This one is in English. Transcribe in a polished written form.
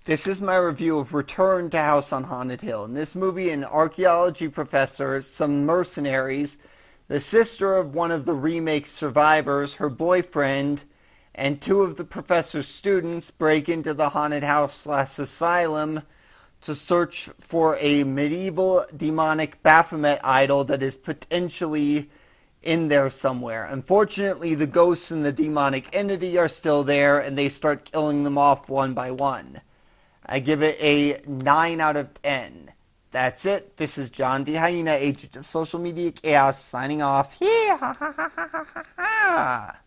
This is my review of Return to House on Haunted Hill. In this movie, an archaeology professor, some mercenaries, the sister of one of the remake's survivors, her boyfriend, and two of the professor's students break into the haunted house/asylum to search for a medieval demonic Baphomet idol that is potentially in there somewhere. Unfortunately, the ghosts and the demonic entity are still there, and they start killing them off one by one. I give it a 9 out of 10. That's it. This is John D. Hyena, agent of social media chaos, signing off. Yeah, ha, ha, ha, ha, ha, ha.